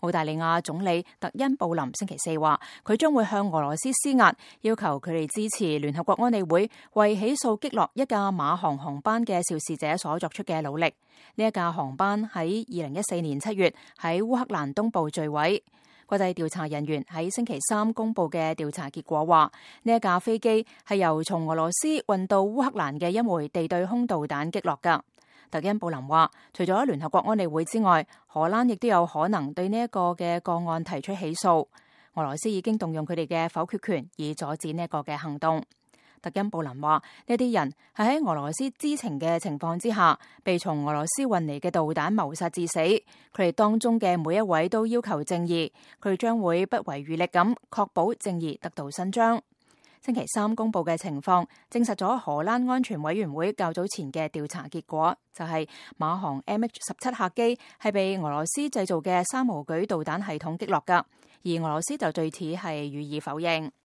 澳大利亞總理特恩布林星期四話，佢將會向俄羅斯施壓，要求佢哋支持聯合國安理會為起訴擊落一架馬航航班嘅肇事者所作出嘅努力。呢一架航班喺2014年7月喺烏克蘭東部墜毀。國際調查人員喺星期三公布嘅調查結果話，呢一架飛機係由從俄羅斯運到烏克蘭嘅一枚地對空導彈擊落㗎。特恩布林話，除咗聯合國安理會之外，荷蘭亦都有可能對呢一個嘅個案提出起訴。俄羅斯已經動用佢哋嘅否決權，以阻止呢一個嘅行動。特恩布林話，呢啲人係喺俄羅斯知情嘅情況之下，被從俄羅斯運嚟嘅導彈謀殺致死。佢哋當中嘅每一位都要求正義，佢哋將會不遺餘力咁確保正義得到伸張。星期三公布嘅情況證實咗荷蘭安全委員會較早前嘅調查結果，就係馬航 MH17 客機係被俄羅斯製造嘅三無舉導彈系統擊落㗎，而俄羅斯就對此係予以否認。